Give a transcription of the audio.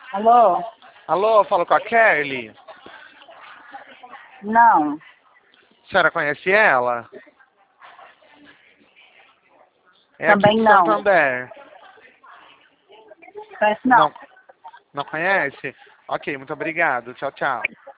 Alô? Alô, falo com a Kelly. Não. A senhora conhece ela? É aqui Também de não. Santander. Parece não. Não conhece? Ok, muito obrigado. Tchau, tchau.